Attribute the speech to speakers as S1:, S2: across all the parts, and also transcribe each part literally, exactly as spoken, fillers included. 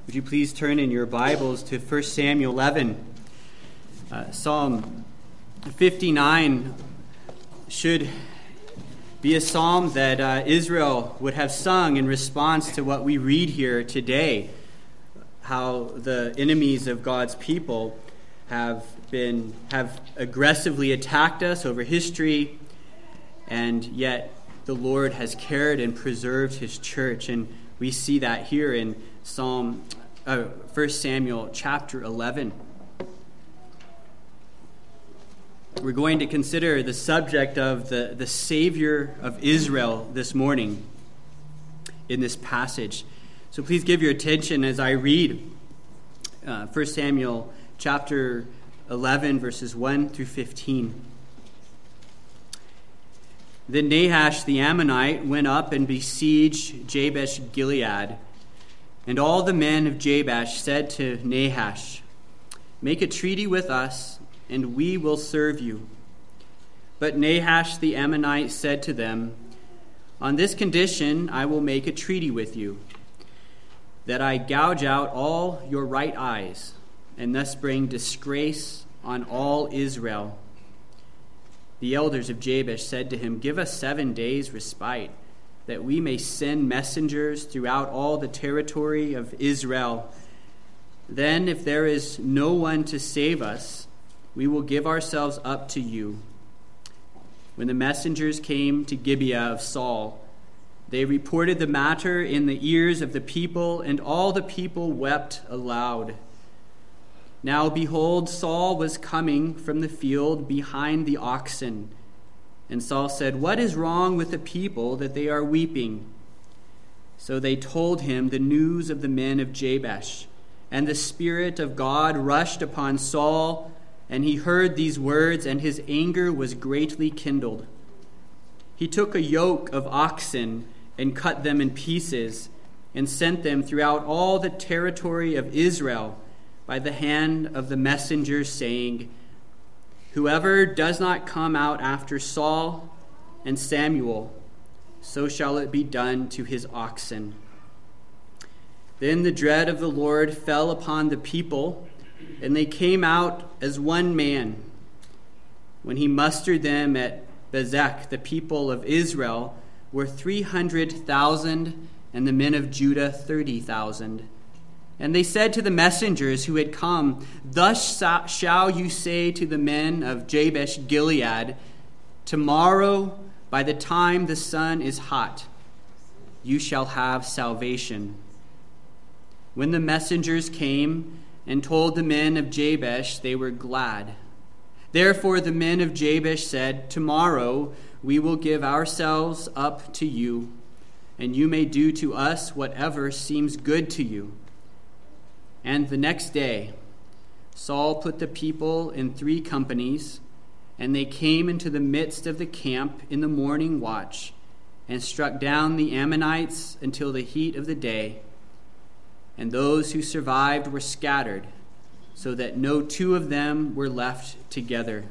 S1: Would you please turn in your Bibles to First Samuel eleven? Uh, Psalm fifty-nine should be a psalm that uh, Israel would have sung in response to what we read here today, how the enemies of God's people have been have aggressively attacked us over history, and yet the Lord has cared and preserved his church, and we see that here in Psalm uh, First Samuel chapter eleven. We're going to consider the subject of the, the Savior of Israel this morning in this passage. So please give your attention as I read uh, First Samuel chapter eleven, verses one through fifteen. Then Nahash the Ammonite went up and besieged Jabesh Gilead. And all the men of Jabesh said to Nahash, "Make a treaty with us, and we will serve you." But Nahash the Ammonite said to them, "On this condition I will make a treaty with you, that I gouge out all your right eyes, and thus bring disgrace on all Israel." The elders of Jabesh said to him, "Give us seven days' respite, that we may send messengers throughout all the territory of Israel. Then, if there is no one to save us, we will give ourselves up to you." When the messengers came to Gibeah of Saul, they reported the matter in the ears of the people, and all the people wept aloud. Now behold, Saul was coming from the field behind the oxen. And Saul said, "What is wrong with the people that they are weeping?" So they told him the news of the men of Jabesh. And the Spirit of God rushed upon Saul, and he heard these words, and his anger was greatly kindled. He took a yoke of oxen and cut them in pieces, and sent them throughout all the territory of Israel by the hand of the messengers, saying, "Whoever does not come out after Saul and Samuel, so shall it be done to his oxen." Then the dread of the Lord fell upon the people, and they came out as one man. When he mustered them at Bezek, the people of Israel were three hundred thousand, and the men of Judah thirty thousand. And they said to the messengers who had come, "Thus shall you say to the men of Jabesh Gilead, tomorrow, by the time the sun is hot, you shall have salvation." When the messengers came and told the men of Jabesh, they were glad. Therefore the men of Jabesh said, "Tomorrow we will give ourselves up to you, and you may do to us whatever seems good to you." And the next day, Saul put the people in three companies, and they came into the midst of the camp in the morning watch, and struck down the Ammonites until the heat of the day. And those who survived were scattered, so that no two of them were left together.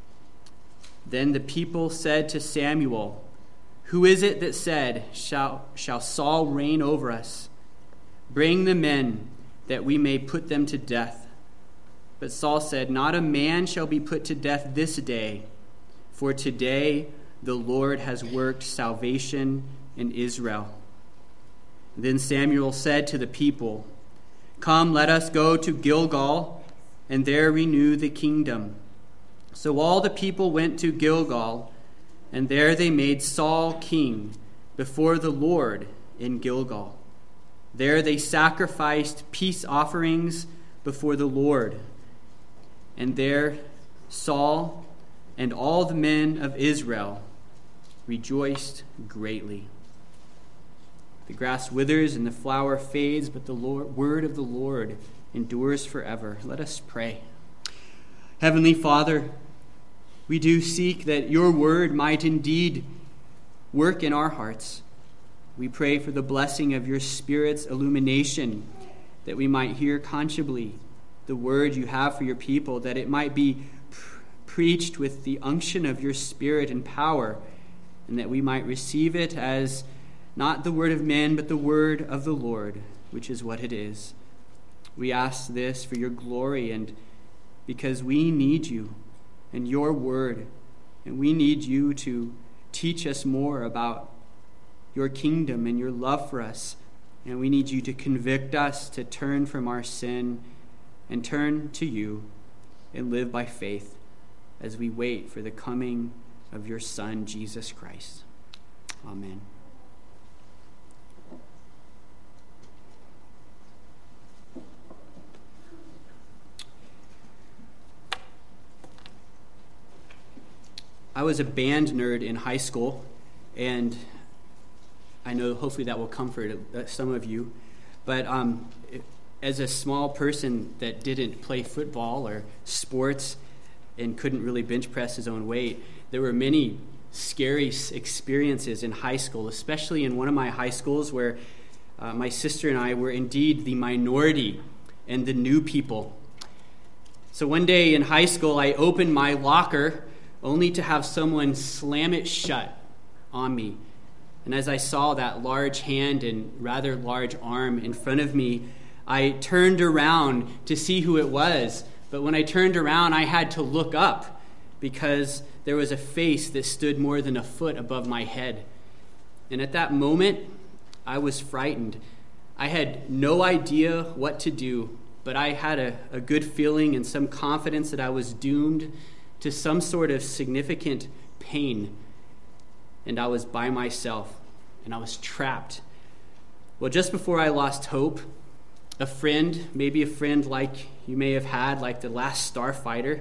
S1: Then the people said to Samuel, "Who is it that said, shall, shall Saul reign over us? Bring the men, that we may put them to death." But Saul said, "Not a man shall be put to death this day, for today the Lord has worked salvation in Israel." Then Samuel said to the people, "Come, let us go to Gilgal, and there renew the kingdom." So all the people went to Gilgal, and there they made Saul king before the Lord in Gilgal. There they sacrificed peace offerings before the Lord. And there Saul and all the men of Israel rejoiced greatly. The grass withers and the flower fades, but the Lord, word of the Lord endures forever. Let us pray. Heavenly Father, we do seek that your word might indeed work in our hearts. We pray for the blessing of your Spirit's illumination, that we might hear consciously the word you have for your people, that it might be pr- preached with the unction of your Spirit and power, and that we might receive it as not the word of men, but the word of the Lord, which is what it is. We ask this for your glory and because we need you and your word. And we need you to teach us more about your kingdom and your love for us. And we need you to convict us to turn from our sin and turn to you and live by faith as we wait for the coming of your Son, Jesus Christ. Amen. I was a band nerd in high school, and I know hopefully that will comfort some of you. But um, as a small person that didn't play football or sports and couldn't really bench press his own weight, there were many scary experiences in high school, especially in one of my high schools where uh, my sister and I were indeed the minority and the new people. So one day in high school, I opened my locker only to have someone slam it shut on me. And as I saw that large hand and rather large arm in front of me, I turned around to see who it was. But when I turned around, I had to look up because there was a face that stood more than a foot above my head. And at that moment, I was frightened. I had no idea what to do, but I had a, a good feeling and some confidence that I was doomed to some sort of significant pain. And I was by myself, and I was trapped. Well, just before I lost hope, a friend, maybe a friend like you may have had, like the last starfighter,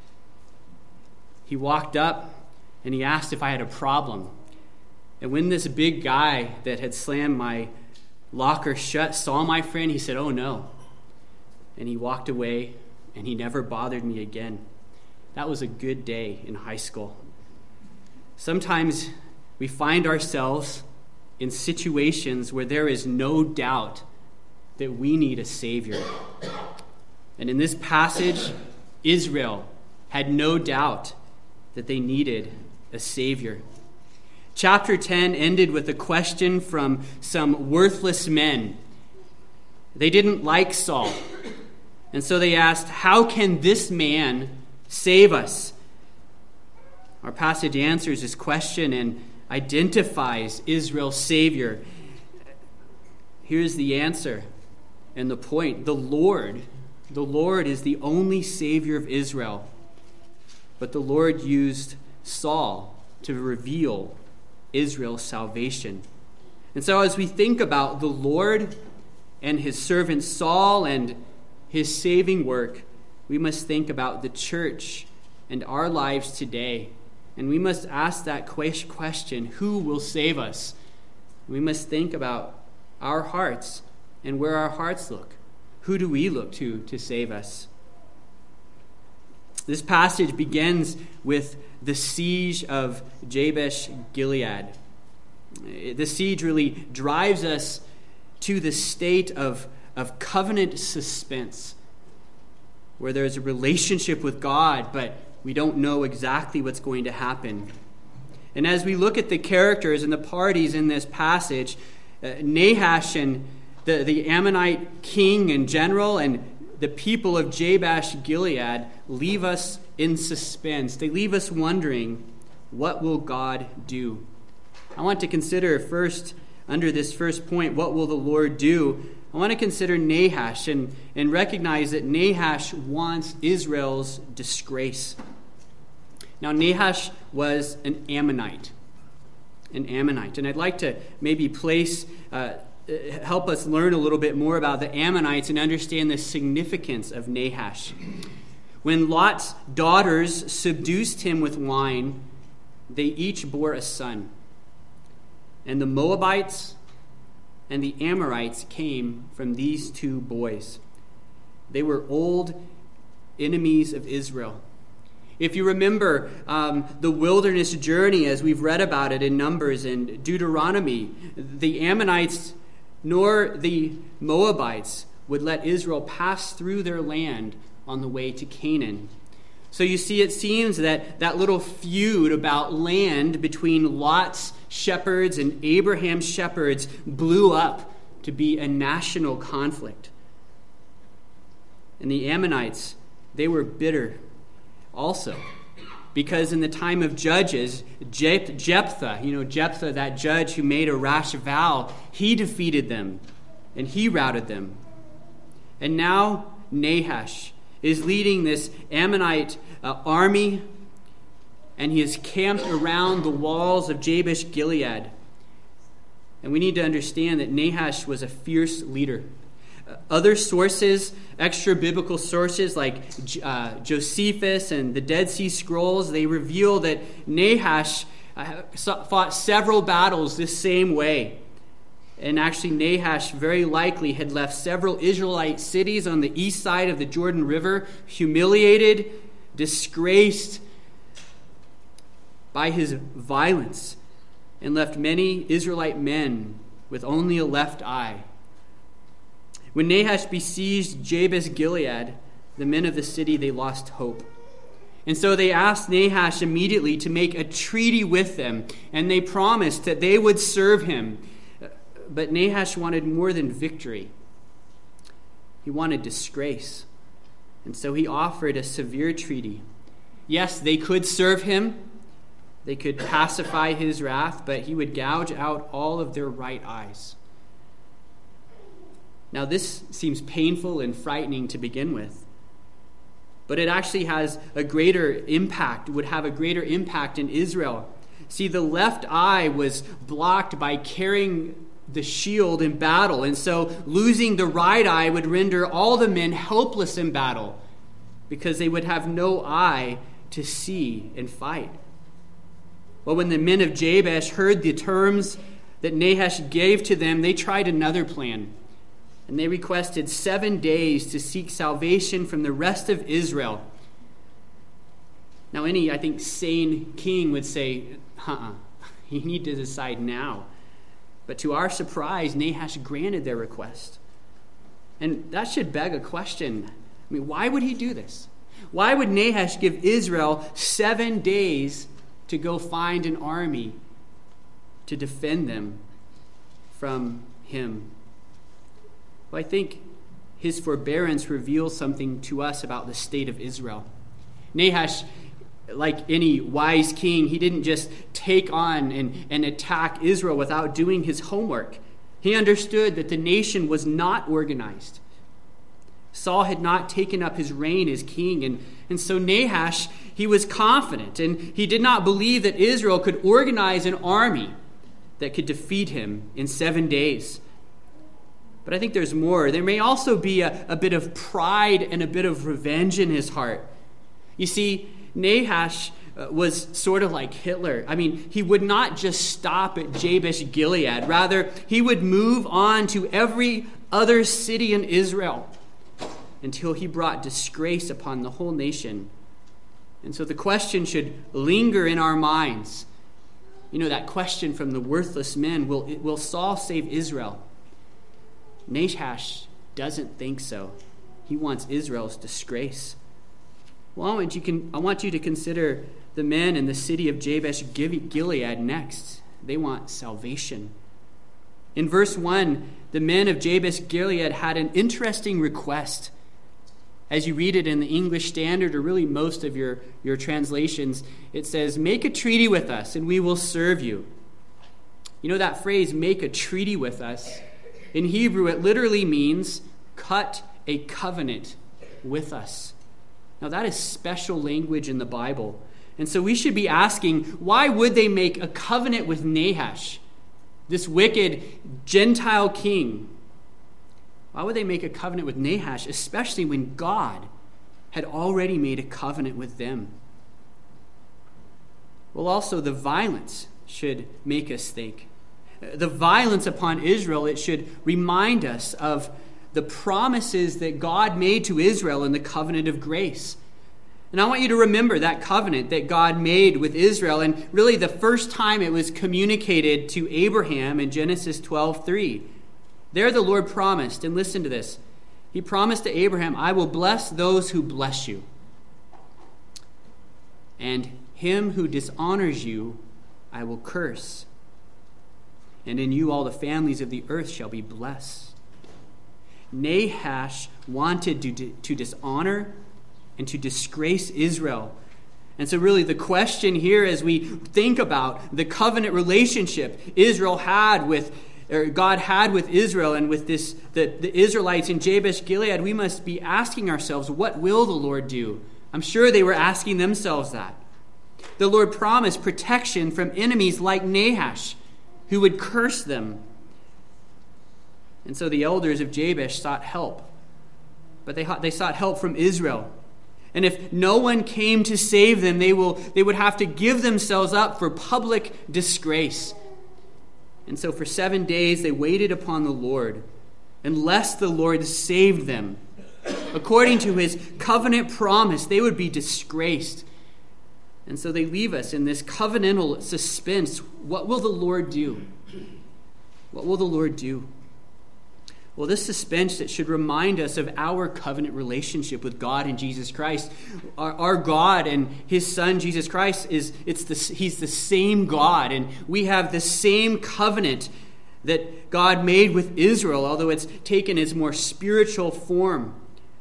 S1: he walked up and he asked if I had a problem. And when this big guy that had slammed my locker shut saw my friend, he said, "Oh no." And he walked away, and he never bothered me again. That was a good day in high school. Sometimes we find ourselves in situations where there is no doubt that we need a Savior. And in this passage, Israel had no doubt that they needed a Savior. Chapter ten ended with a question from some worthless men. They didn't like Saul. And so they asked, "How can this man save us?" Our passage answers this question and identifies Israel's Savior. Here's the answer and the point. The Lord, the Lord is the only Savior of Israel. But the Lord used Saul to reveal Israel's salvation. And so as we think about the Lord and his servant Saul and his saving work, we must think about the church and our lives today. And we must ask that question, who will save us? We must think about our hearts and where our hearts look. Who do we look to to save us? This passage begins with the siege of Jabesh Gilead. The siege really drives us to the state of, of covenant suspense, where there's a relationship with God, but we don't know exactly what's going to happen. And as we look at the characters and the parties in this passage, uh, Nahash and the, the Ammonite king and general and the people of Jabesh Gilead leave us in suspense. They leave us wondering, what will God do? I want to consider first, under this first point, what will the Lord do? I want to consider Nahash and, and recognize that Nahash wants Israel's disgrace. Now, Nahash was an Ammonite. An Ammonite. And I'd like to maybe place, uh, help us learn a little bit more about the Ammonites and understand the significance of Nahash. When Lot's daughters seduced him with wine, they each bore a son. And the Moabites and the Amorites came from these two boys. They were old enemies of Israel. If you remember um, the wilderness journey, as we've read about it in Numbers and Deuteronomy, the Ammonites nor the Moabites would let Israel pass through their land on the way to Canaan. So you see, it seems that that little feud about land between Lot's shepherds and Abraham's shepherds blew up to be a national conflict. And the Ammonites, they were bitter also, because in the time of Judges, Jephthah, you know, Jephthah, that judge who made a rash vow, he defeated them and he routed them. And now Nahash is leading this Ammonite uh, army, and he is camped around the walls of Jabesh Gilead. And we need to understand that Nahash was a fierce leader. Other sources, extra biblical sources like uh, Josephus and the Dead Sea Scrolls, they reveal that Nahash uh, fought several battles this same way. And actually, Nahash very likely had left several Israelite cities on the east side of the Jordan River, humiliated, disgraced by his violence, and left many Israelite men with only a left eye. When Nahash besieged Jabesh Gilead, the men of the city, they lost hope. And so they asked Nahash immediately to make a treaty with them, and they promised that they would serve him. But Nahash wanted more than victory. He wanted disgrace. And so he offered a severe treaty. Yes, they could serve him. They could pacify his wrath, but he would gouge out all of their right eyes. Now, this seems painful and frightening to begin with, but it actually has a greater impact, would have a greater impact in Israel. See, the left eye was blocked by carrying the shield in battle, and so losing the right eye would render all the men helpless in battle because they would have no eye to see and fight. Well, when the men of Jabesh heard the terms that Nahash gave to them, they tried another plan. And they requested seven days to seek salvation from the rest of Israel. Now, any, I think, sane king would say, uh-uh, you need to decide now. But to our surprise, Nahash granted their request. And that should beg a question. I mean, why would he do this? Why would Nahash give Israel seven days to go find an army to defend them from him? Well, I think his forbearance reveals something to us about the state of Israel. Nahash, like any wise king, he didn't just take on and, and attack Israel without doing his homework. He understood that the nation was not organized. Saul had not taken up his reign as king, and, and so Nahash, he was confident, and he did not believe that Israel could organize an army that could defeat him in seven days. But I think there's more. There may also be a, a bit of pride and a bit of revenge in his heart. You see, Nahash uh, was sort of like Hitler. I mean, he would not just stop at Jabesh Gilead. Rather, he would move on to every other city in Israel until he brought disgrace upon the whole nation. And so the question should linger in our minds. You know, that question from the worthless men, will, will Saul save Israel? Nahash doesn't think so. He wants Israel's disgrace. Well, I want you, can, I want you to consider the men in the city of Jabesh Gilead next. They want salvation. In verse one, the men of Jabesh Gilead had an interesting request. As you read it in the English Standard, or really most of your, your translations, it says, "Make a treaty with us, and we will serve you." You know that phrase, "make a treaty with us"? In Hebrew, it literally means cut a covenant with us. Now, that is special language in the Bible. And so we should be asking, why would they make a covenant with Nahash, this wicked Gentile king? Why would they make a covenant with Nahash, especially when God had already made a covenant with them? Well, also, the violence should make us think. The violence upon Israel, it should remind us of the promises that God made to Israel in the covenant of grace. And I want you to remember that covenant that God made with Israel, and really the first time it was communicated to Abraham in Genesis twelve three. There the Lord promised, and listen to this, he promised to Abraham, "I will bless those who bless you, and him who dishonors you I will curse. And in you all the families of the earth shall be blessed." Nahash wanted to, to dishonor and to disgrace Israel. And so really the question here as we think about the covenant relationship Israel had with, or God had with Israel and with this the, the Israelites in Jabesh Gilead, we must be asking ourselves, what will the Lord do? I'm sure they were asking themselves that. The Lord promised protection from enemies like Nahash, who would curse them. And so the elders of Jabesh sought help. But they, they sought help from Israel. And if no one came to save them, they will they would have to give themselves up for public disgrace. And so for seven days they waited upon the Lord, unless the Lord saved them. According to his covenant promise, they would be disgraced. And so they leave us in this covenantal suspense. What will the Lord do? What will the Lord do? Well, this suspense that should remind us of our covenant relationship with God and Jesus Christ. Our, our God and his Son, Jesus Christ, is it's the, he's the same God. And we have the same covenant that God made with Israel, although it's taken its more spiritual form.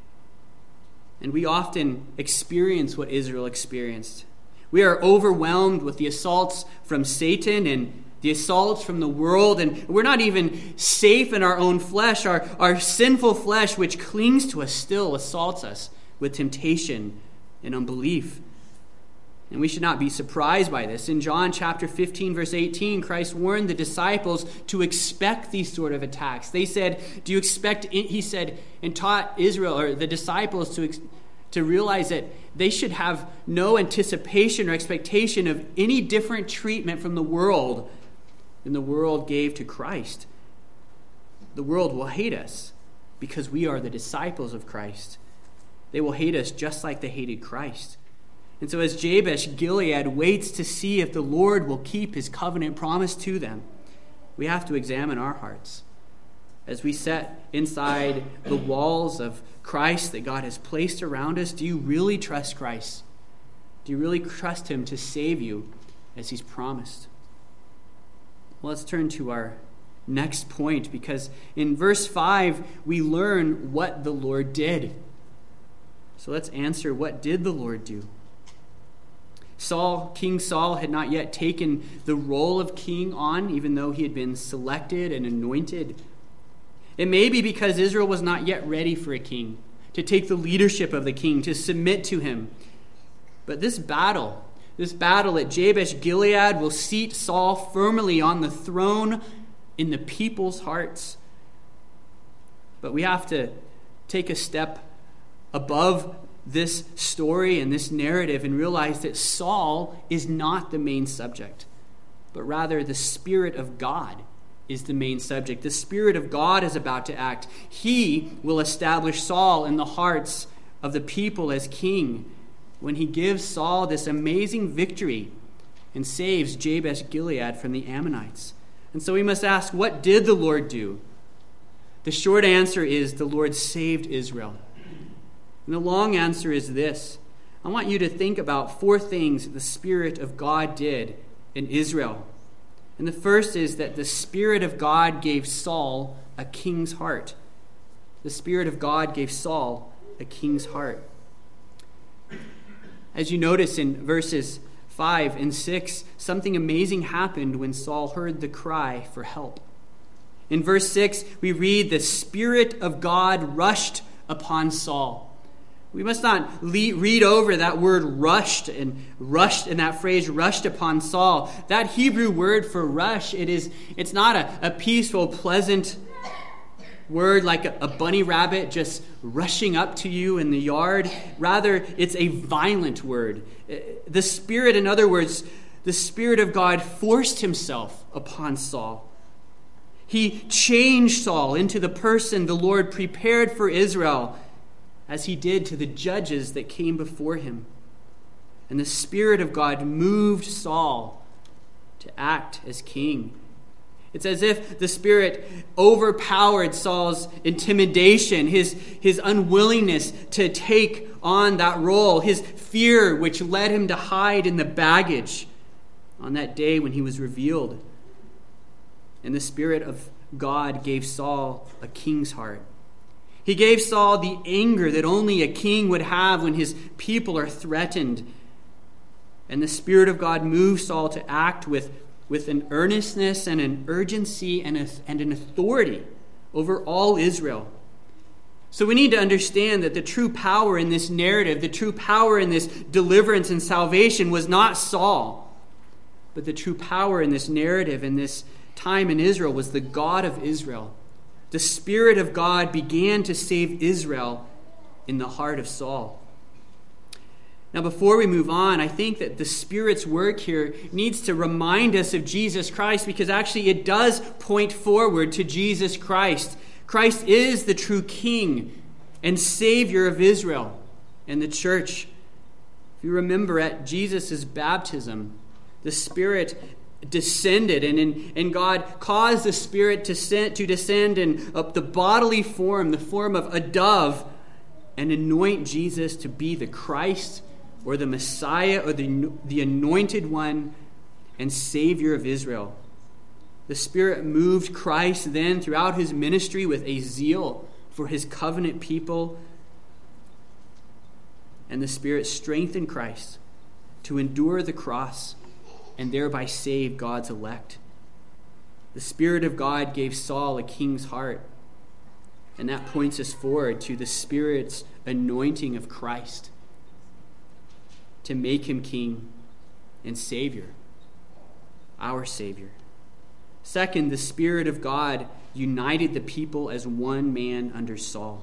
S1: And we often experience what Israel experienced. We are overwhelmed with the assaults from Satan and the assaults from the world, and we're not even safe in our own flesh. Our, our sinful flesh, which clings to us, still assaults us with temptation and unbelief. And we should not be surprised by this. In John chapter fifteen, verse eighteen, Christ warned the disciples to expect these sort of attacks. They said, do you expect, he said, and taught Israel, or the disciples, to to realize that they should have no anticipation or expectation of any different treatment from the world than the world gave to Christ. The world will hate us because we are the disciples of Christ. They will hate us just like they hated Christ. And so as Jabesh Gilead waits to see if the Lord will keep his covenant promise to them, we have to examine our hearts. As we set inside the walls of Christ that God has placed around us, do you really trust Christ? Do you really trust him to save you as he's promised? Well, let's turn to our next point, because in verse five, we learn what the Lord did. So let's answer, what did the Lord do? Saul, King Saul, had not yet taken the role of king on, even though he had been selected and anointed. It may be because Israel was not yet ready for a king, to take the leadership of the king, to submit to him. But this battle, this battle at Jabesh Gilead will seat Saul firmly on the throne in the people's hearts. But we have to take a step above this story and this narrative and realize that Saul is not the main subject, but rather the Spirit of God is the main subject. The Spirit of God is about to act. He will establish Saul in the hearts of the people as king when he gives Saul this amazing victory and saves Jabesh Gilead from the Ammonites. And so we must ask, what did the Lord do? The short answer is the Lord saved Israel. And the long answer is this. I want you to think about four things the Spirit of God did in Israel. And the first is that the Spirit of God gave Saul a king's heart. The Spirit of God gave Saul a king's heart. As you notice in verses five and six, something amazing happened when Saul heard the cry for help. In verse six, we read, the Spirit of God rushed upon Saul. We must not le- read over that word rushed and rushed and that phrase rushed upon Saul. That Hebrew word for rush, it is, it's not a, a peaceful, pleasant word like a, a bunny rabbit just rushing up to you in the yard. Rather, it's a violent word. The Spirit, in other words, the Spirit of God forced himself upon Saul. He changed Saul into the person the Lord prepared for Israel, as he did to the judges that came before him. And the Spirit of God moved Saul to act as king. It's as if the Spirit overpowered Saul's intimidation, his, his unwillingness to take on that role, his fear which led him to hide in the baggage on that day when he was revealed. And the Spirit of God gave Saul a king's heart. He gave Saul the anger that only a king would have when his people are threatened. And the Spirit of God moved Saul to act with, with an earnestness and an urgency and, a, and an authority over all Israel. So we need to understand that the true power in this narrative, the true power in this deliverance and salvation was not Saul, but the true power in this narrative, in this time in Israel, was the God of Israel. The Spirit of God began to save Israel in the heart of Saul. Now, before we move on, I think that the Spirit's work here needs to remind us of Jesus Christ, because actually it does point forward to Jesus Christ. Christ is the true King and Savior of Israel and the church. If you remember, at Jesus' baptism, the Spirit descended, and, in, and God caused the Spirit to, send, to descend in uh, the bodily form, the form of a dove, and anoint Jesus to be the Christ or the Messiah or the, the anointed one and Savior of Israel. The Spirit moved Christ then throughout his ministry with a zeal for his covenant people, and the Spirit strengthened Christ to endure the cross and thereby save God's elect. The Spirit of God gave Saul a king's heart, and that points us forward to the Spirit's anointing of Christ to make him king and Savior, our Savior. Second, the Spirit of God united the people as one man under Saul.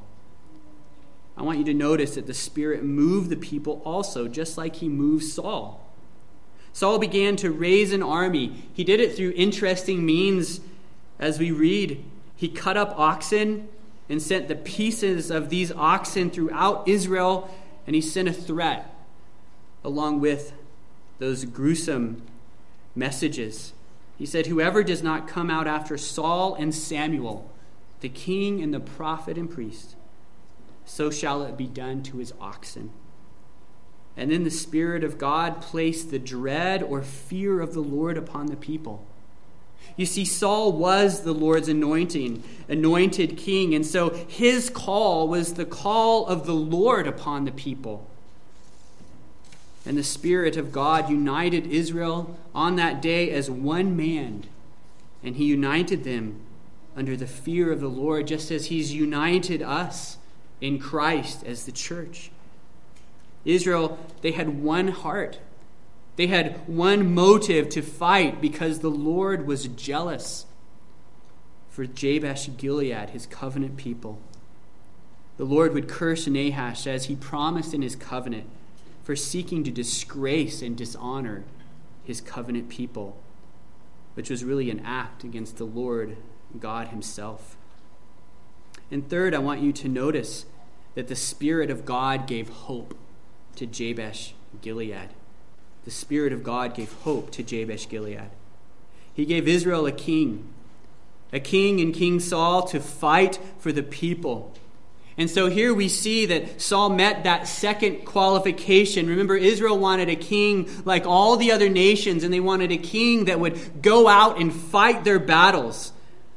S1: I want you to notice that the Spirit moved the people also, just like he moved Saul. Saul began to raise an army. He did it through interesting means. As we read, he cut up oxen and sent the pieces of these oxen throughout Israel, and he sent a threat along with those gruesome messages. He said, "Whoever does not come out after Saul and Samuel, the king and the prophet and priest, so shall it be done to his oxen." And then the Spirit of God placed the dread or fear of the Lord upon the people. You see, Saul was the Lord's anointing, anointed king, and so his call was the call of the Lord upon the people. And the Spirit of God united Israel on that day as one man, and he united them under the fear of the Lord, just as he's united us in Christ as the church. Israel, they had one heart. They had one motive to fight, because the Lord was jealous for Jabesh Gilead, his covenant people. The Lord would curse Nahash, as he promised in his covenant, for seeking to disgrace and dishonor his covenant people, which was really an act against the Lord God himself. And third, I want you to notice that the Spirit of God gave hope to Jabesh Gilead. The Spirit of God gave hope to Jabesh Gilead. He gave Israel a king, a king in King Saul, to fight for the people. And so here we see that Saul met that second qualification. Remember, Israel wanted a king like all the other nations, and they wanted a king that would go out and fight their battles.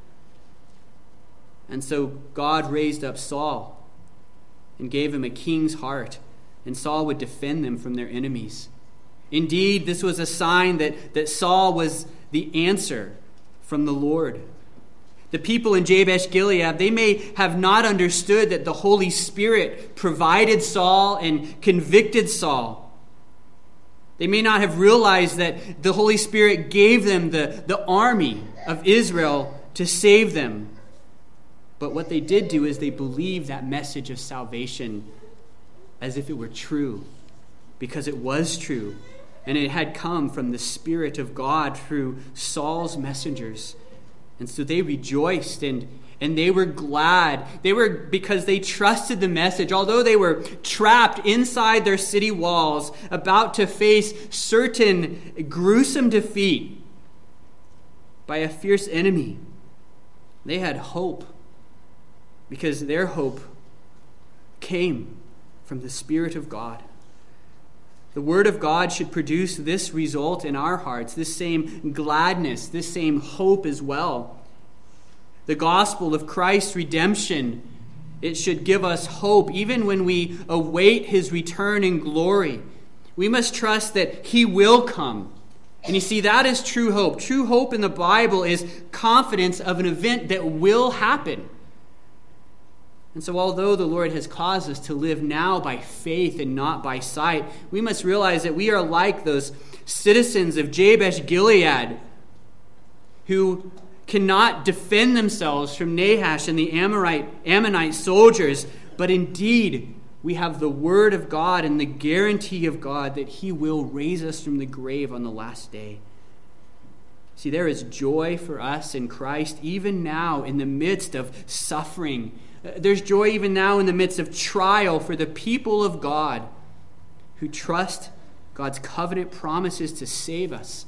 S1: And so God raised up Saul and gave him a king's heart, and Saul would defend them from their enemies. Indeed, this was a sign that, that Saul was the answer from the Lord. The people in Jabesh Gilead, they may have not understood that the Holy Spirit provided Saul and convicted Saul. They may not have realized that the Holy Spirit gave them the, the army of Israel to save them. But what they did do is they believed that message of salvation as if it were true, because it was true, and it had come from the Spirit of God through Saul's messengers. And so they rejoiced and, and they were glad. They were because they trusted the message. Although they were trapped inside their city walls, about to face certain gruesome defeat by a fierce enemy, they had hope, because their hope came from the Spirit of God. The Word of God should produce this result in our hearts, this same gladness, this same hope as well. The gospel of Christ's redemption It should give us hope even when we await his return in glory. We must trust that he will come. And you see, that is true hope. True hope in the Bible is confidence of an event that will happen. And so although the Lord has caused us to live now by faith and not by sight, we must realize that we are like those citizens of Jabesh Gilead who cannot defend themselves from Nahash and the Amorite, Ammonite soldiers, but indeed we have the word of God and the guarantee of God that he will raise us from the grave on the last day. See, there is joy for us in Christ even now in the midst of suffering. There's joy even now in the midst of trial for the people of God who trust God's covenant promises to save us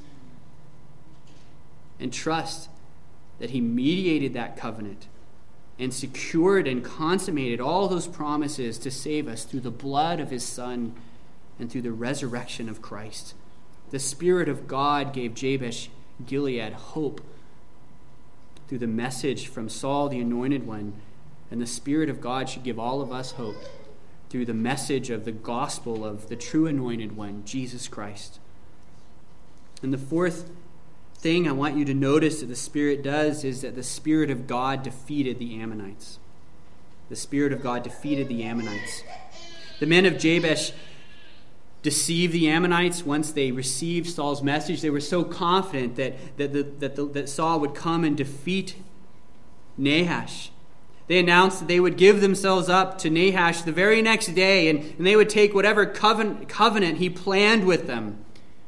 S1: and trust that he mediated that covenant and secured and consummated all those promises to save us through the blood of his Son and through the resurrection of Christ. The Spirit of God gave Jabesh Gilead hope through the message from Saul the Anointed One, and the Spirit of God should give all of us hope through the message of the gospel of the true Anointed One, Jesus Christ. And the fourth thing I want you to notice that the Spirit does is that the Spirit of God defeated the Ammonites. The Spirit of God defeated the Ammonites. The men of Jabesh deceived the Ammonites once they received Saul's message. They were so confident that, that, the, that, the, that Saul would come and defeat Nahash. They announced that they would give themselves up to Nahash the very next day, and, and they would take whatever covenant, covenant he planned with them.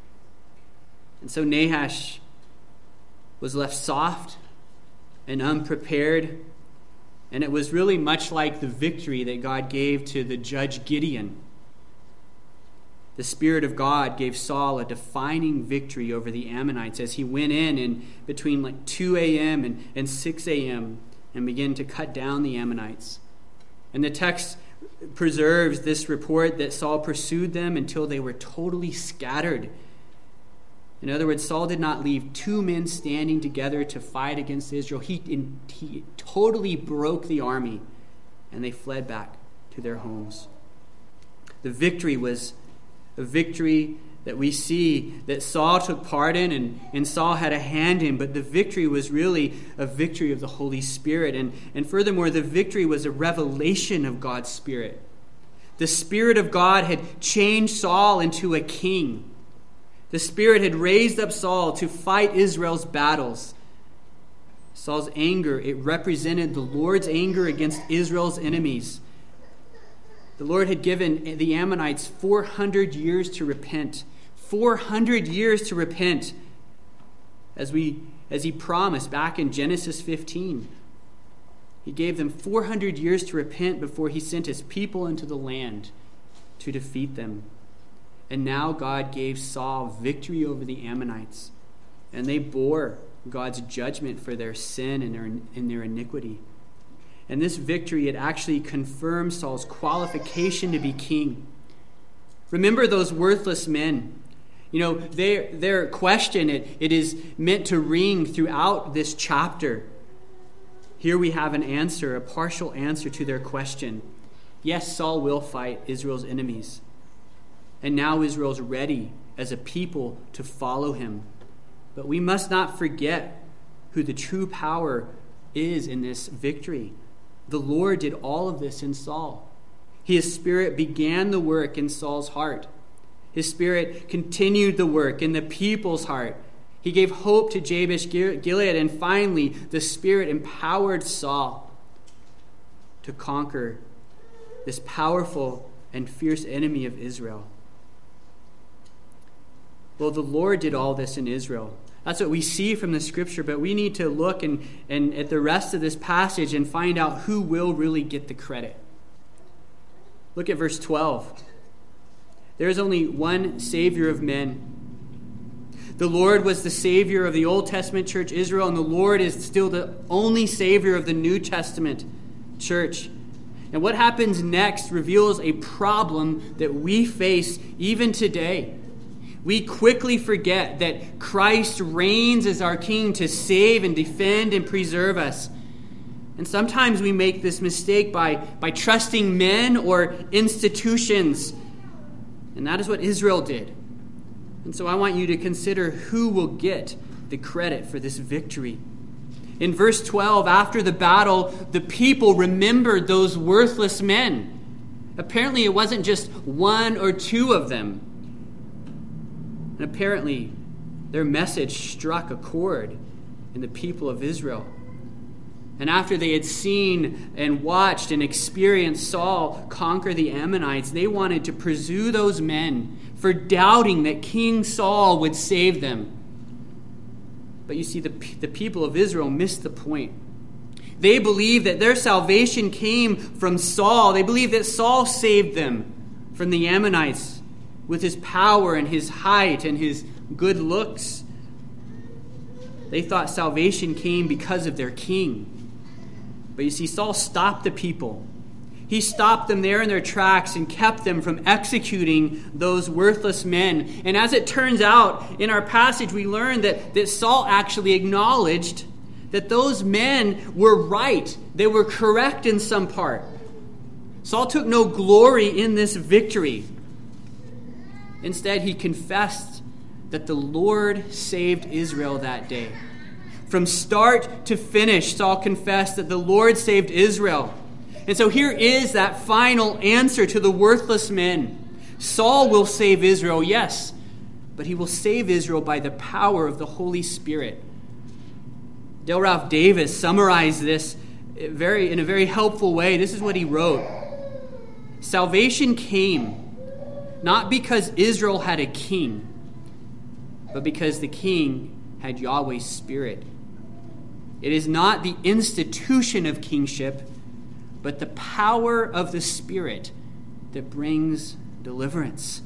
S1: And so Nahash was left soft and unprepared. And it was really much like the victory that God gave to the judge Gideon. The Spirit of God gave Saul a defining victory over the Ammonites as he went in and between like two a.m. and, and six a.m. and began to cut down the Ammonites. And the text preserves this report that Saul pursued them until they were totally scattered. In other words, Saul did not leave two men standing together to fight against Israel. He, in, he totally broke the army, and they fled back to their homes. The victory was a victory that we see that Saul took part in, and, and Saul had a hand in, but the victory was really a victory of the Holy Spirit. And, and furthermore, the victory was a revelation of God's Spirit. The Spirit of God had changed Saul into a king. The Spirit had raised up Saul to fight Israel's battles. Saul's anger, it represented the Lord's anger against Israel's enemies. The Lord had given the Ammonites four hundred years to repent. four hundred years to repent, as we as he promised back in Genesis fifteen. He gave them four hundred years to repent before he sent his people into the land to defeat them. And now God gave Saul victory over the Ammonites, and they bore God's judgment for their sin and their, and their iniquity. And this victory, it actually confirmed Saul's qualification to be king. Remember those worthless men. You know, their, their question, it, it is meant to ring throughout this chapter. Here we have an answer, a partial answer to their question. Yes, Saul will fight Israel's enemies. And now Israel's ready as a people to follow him. But we must not forget who the true power is in this victory. The Lord did all of this in Saul. His Spirit began the work in Saul's heart. His Spirit continued the work in the people's heart. He gave hope to Jabesh Gilead, and finally the Spirit empowered Saul to conquer this powerful and fierce enemy of Israel. Well, the Lord did all this in Israel. That's what we see from the Scripture, but we need to look and, and at the rest of this passage and find out who will really get the credit. Look at verse twelve. There is only one Savior of men. The Lord was the Savior of the Old Testament church Israel, and the Lord is still the only Savior of the New Testament church. And what happens next reveals a problem that we face even today. We quickly forget that Christ reigns as our King to save and defend and preserve us. And sometimes we make this mistake by, by trusting men or institutions. And that is what Israel did. And so I want you to consider who will get the credit for this victory. In verse twelve, after the battle, the people remembered those worthless men. Apparently it wasn't just one or two of them. And apparently their message struck a chord in the people of Israel. And after they had seen and watched and experienced Saul conquer the Ammonites, they wanted to pursue those men for doubting that King Saul would save them. But you see, the, the people of Israel missed the point. They believed that their salvation came from Saul. They believed that Saul saved them from the Ammonites with his power and his height and his good looks. They thought salvation came because of their king. But you see, Saul stopped the people. He stopped them there in their tracks and kept them from executing those worthless men. And as it turns out, in our passage, we learn that, that Saul actually acknowledged that those men were right. They were correct in some part. Saul took no glory in this victory. Instead, he confessed that the Lord saved Israel that day. From start to finish, Saul confessed that the Lord saved Israel. And so here is that final answer to the worthless men. Saul will save Israel, yes, but he will save Israel by the power of the Holy Spirit. Dale Ralph Davis summarized this very in a very helpful way. This is what he wrote. Salvation came not because Israel had a king, but because the king had Yahweh's Spirit. It is not the institution of kingship, but the power of the Spirit that brings deliverance.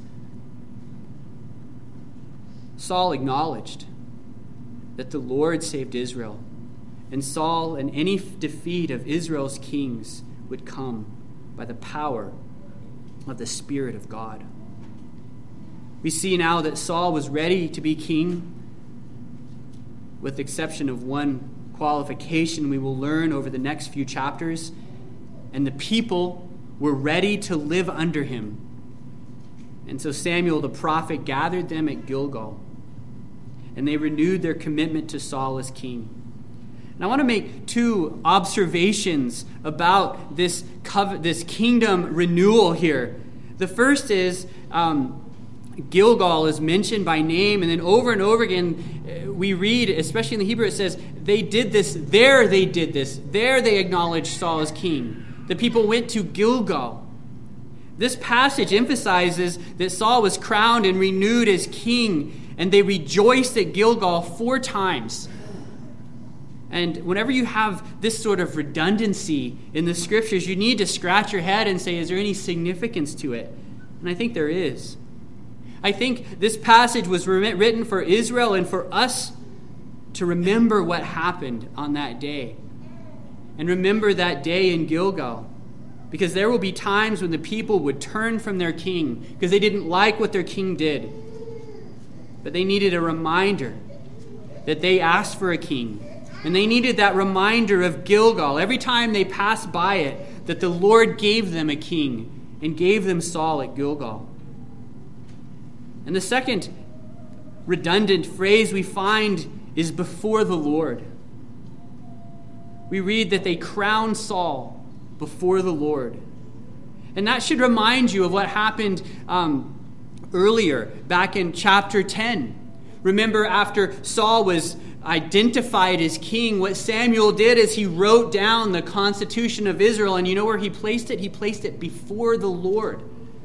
S1: Saul acknowledged that the Lord saved Israel, and Saul and any defeat of Israel's kings would come by the power of the Spirit of God. We see now that Saul was ready to be king, with the exception of one qualification we will learn over the next few chapters. And the people were ready to live under him. And so Samuel the prophet gathered them at Gilgal, and they renewed their commitment to Saul as king. And I want to make two observations about this covenant, this kingdom renewal here. The first is um, Gilgal is mentioned by name, and then over and over again we read, especially in the Hebrew, it says, they did this, there they did this, there they acknowledged Saul as king. The people went to Gilgal. This passage emphasizes that Saul was crowned and renewed as king, and they rejoiced at Gilgal four times. And whenever you have this sort of redundancy in the scriptures, you need to scratch your head and say, is there any significance to it? And I think there is. I think this passage was written for Israel and for us to remember what happened on that day. And remember that day in Gilgal. Because there will be times when the people would turn from their king because they didn't like what their king did. But they needed a reminder that they asked for a king. And they needed that reminder of Gilgal every time they passed by it, that the Lord gave them a king and gave them Saul at Gilgal. And the second redundant phrase we find is before the Lord. We read that they crowned Saul before the Lord. And that should remind you of what happened um, earlier, back in chapter ten. Remember, after Saul was identified as king, what Samuel did is he wrote down the constitution of Israel, and you know where he placed it? He placed it before the Lord.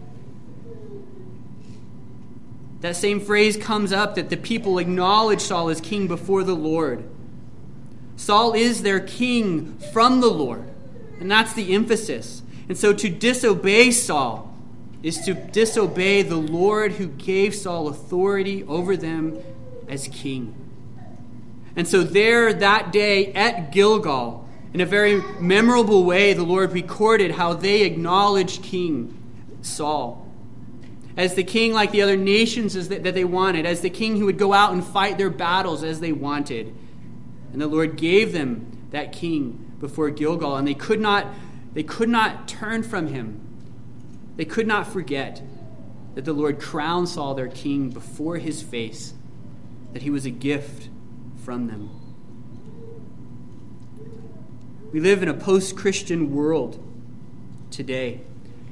S1: That same phrase comes up, that the people acknowledge Saul as king before the Lord. Saul is their king from the Lord, and that's the emphasis. And so to disobey Saul is to disobey the Lord who gave Saul authority over them as king. And so there that day at Gilgal, in a very memorable way, the Lord recorded how they acknowledged King Saul as the king like the other nations that they wanted, as the king who would go out and fight their battles as they wanted. And the Lord gave them that king before Gilgal, and they could not, they could not turn from him. They could not forget that the Lord crowned Saul their king before his face, that he was a gift from them. We live in a post-Christian world today.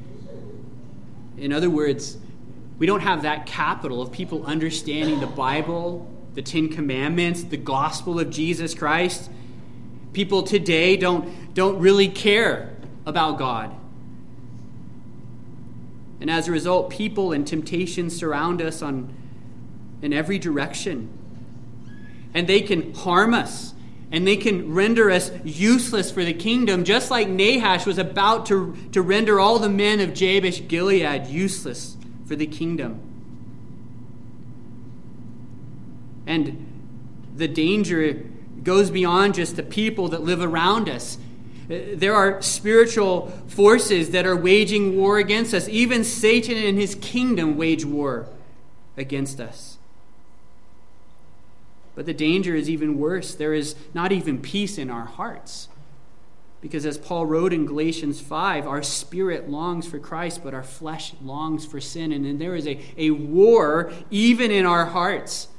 S1: In other words, we don't have that capital of people understanding the Bible, the Ten Commandments, the gospel of Jesus Christ. People today don't, don't really care about God. And as a result, people and temptations surround us on, in every direction. And they can harm us. And they can render us useless for the kingdom, just like Nahash was about to, to render all the men of Jabesh Gilead useless for the kingdom. And the danger goes beyond just the people that live around us. There are spiritual forces that are waging war against us. Even Satan and his kingdom wage war against us. But the danger is even worse. There is not even peace in our hearts. Because as Paul wrote in Galatians five, our spirit longs for Christ, but our flesh longs for sin. And then there is a, a war even in our hearts.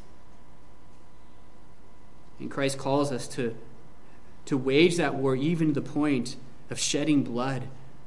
S1: And Christ calls us to, to wage that war even to the point of shedding blood.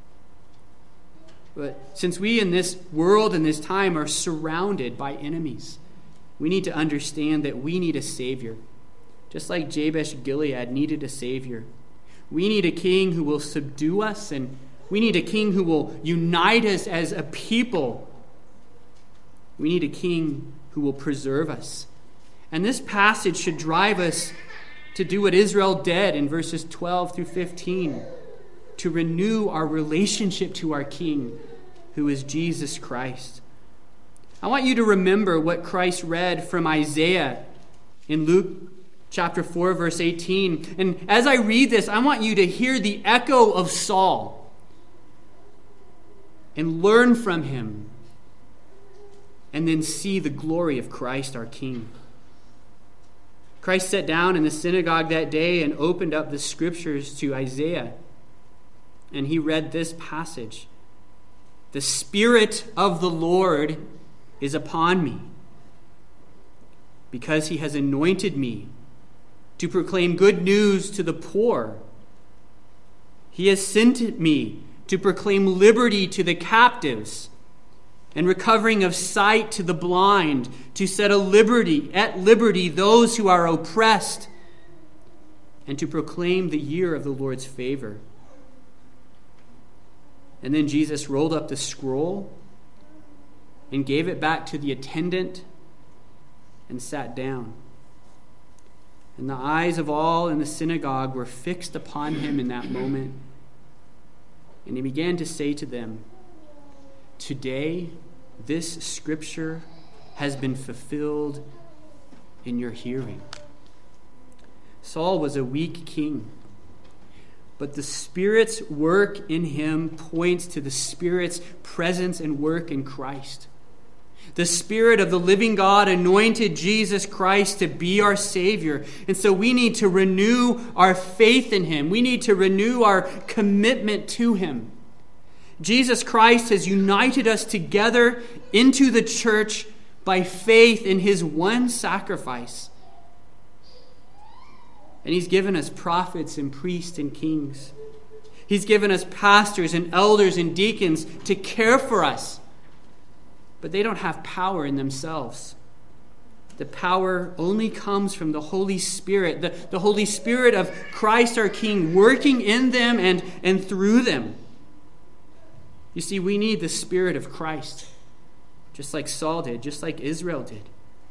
S1: But since we in this world and this time are surrounded by enemies, we need to understand that we need a Savior. Just like Jabesh Gilead needed a Savior. We need a king who will subdue us, and we need a king who will unite us as a people. We need a king who will preserve us. And this passage should drive us to do what Israel did in verses twelve through fifteen, to renew our relationship to our king, who is Jesus Christ. I want you to remember what Christ read from Isaiah in Luke chapter four, verse eighteen. And as I read this, I want you to hear the echo of Saul and learn from him, and then see the glory of Christ our King. Christ sat down in the synagogue that day and opened up the scriptures to Isaiah. And he read this passage. The Spirit of the Lord is upon me, because he has anointed me to proclaim good news to the poor. He has sent me to proclaim liberty to the captives and recovering of sight to the blind, to set a liberty at liberty those who are oppressed, and to proclaim the year of the Lord's favor. And then Jesus rolled up the scroll and gave it back to the attendant and sat down. And the eyes of all in the synagogue were fixed upon him in that moment. And he began to say to them, "Today, this scripture has been fulfilled in your hearing." Saul was a weak king, but the Spirit's work in him points to the Spirit's presence and work in Christ. The Spirit of the living God anointed Jesus Christ to be our Savior. And so we need to renew our faith in him. We need to renew our commitment to him. Jesus Christ has united us together into the church by faith in his one sacrifice. And he's given us prophets and priests and kings. He's given us pastors and elders and deacons to care for us. But they don't have power in themselves. The power only comes from the Holy Spirit, the, the Holy Spirit of Christ our King working in them and, and through them. You see, we need the Spirit of Christ, just like Saul did, just like Israel did.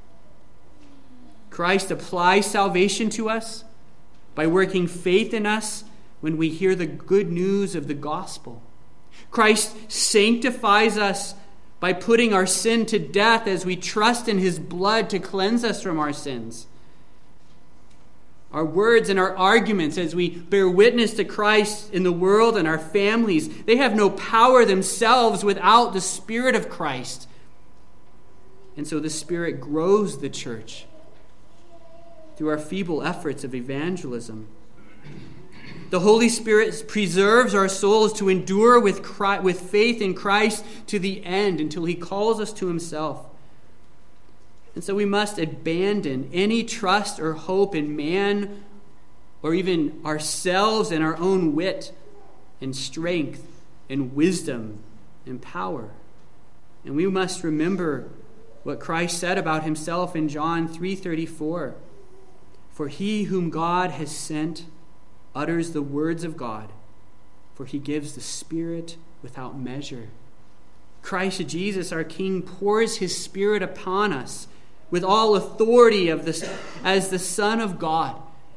S1: Christ applies salvation to us by working faith in us when we hear the good news of the gospel. Christ sanctifies us by putting our sin to death as we trust in his blood to cleanse us from our sins. Our words and our arguments as we bear witness to Christ in the world and our families, they have no power themselves without the Spirit of Christ. And so the Spirit grows the church through our feeble efforts of evangelism. The Holy Spirit preserves our souls to endure with Christ, with faith in Christ to the end until he calls us to himself. And so we must abandon any trust or hope in man or even ourselves and our own wit and strength and wisdom and power. And we must remember what Christ said about himself in John three thirty-four. For he whom God has sent utters the words of God, for he gives the Spirit without measure. Christ Jesus, our King, pours his Spirit upon us with all authority of this as the Son of God.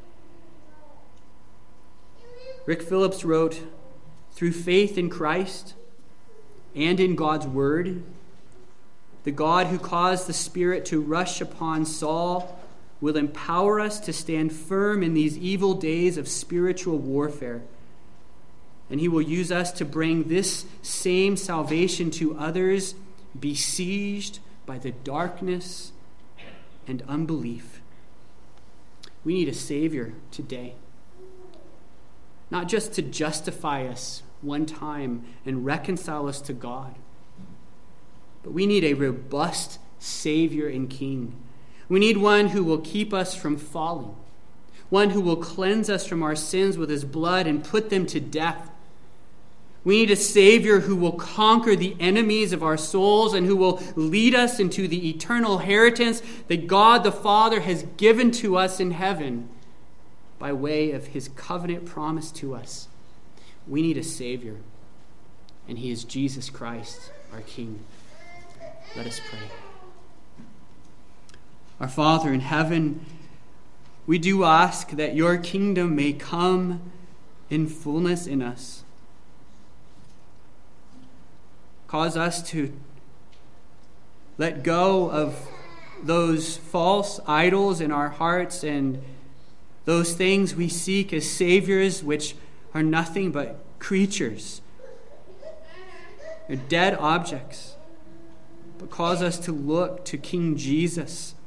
S1: Rick Phillips wrote, through faith in Christ and in God's word, the God who caused the Spirit to rush upon Saul will empower us to stand firm in these evil days of spiritual warfare. And he will use us to bring this same salvation to others besieged by the darkness and unbelief. We need a Savior today. Not just to justify us one time and reconcile us to God, but we need a robust Savior and King. We need one who will keep us from falling, one who will cleanse us from our sins with his blood and put them to death. We need a Savior who will conquer the enemies of our souls and who will lead us into the eternal inheritance that God the Father has given to us in heaven by way of his covenant promise to us. We need a Savior, and he is Jesus Christ, our King. Let us pray. Our Father in heaven, we do ask that your kingdom may come in fullness in us. Cause us to let go of those false idols in our hearts and those things we seek as saviors which are nothing but creatures. They're dead objects. But cause us to look to King Jesus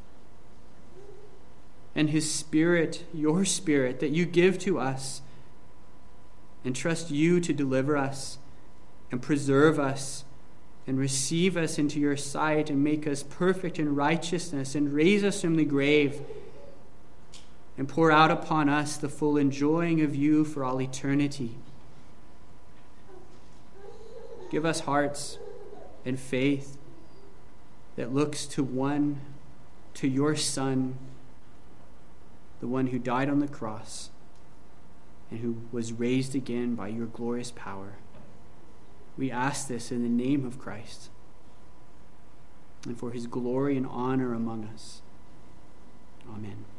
S1: and his Spirit, your Spirit, that you give to us, and trust you to deliver us and preserve us and receive us into your sight and make us perfect in righteousness and raise us from the grave and pour out upon us the full enjoying of you for all eternity. Give us hearts and faith that looks to one, to your Son, the one who died on the cross and who was raised again by your glorious power. We ask this in the name of Christ and for his glory and honor among us. Amen.